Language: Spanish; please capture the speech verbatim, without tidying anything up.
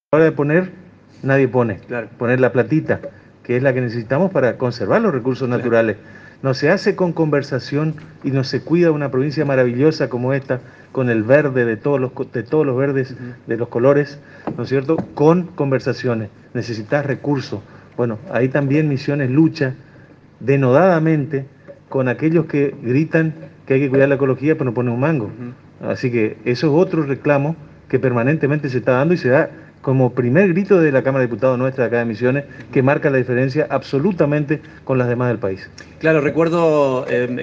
hora de poner, nadie pone. Claro. Poner la platita, que es la que necesitamos para conservar los recursos Claro. naturales. No se hace con conversación y no se cuida una provincia maravillosa como esta, con el verde de todos los, de todos los verdes, uh-huh. de los colores, ¿no es cierto?, con conversaciones. Necesitas recursos. Bueno, ahí también Misiones lucha denodadamente con aquellos que gritan que hay que cuidar la ecología pero no ponen un mango. Uh-huh. Así que eso es otro reclamo que permanentemente se está dando y se da como primer grito de la Cámara de Diputados nuestra de acá de Misiones, que marca la diferencia absolutamente con las demás del país. Claro, recuerdo... Eh,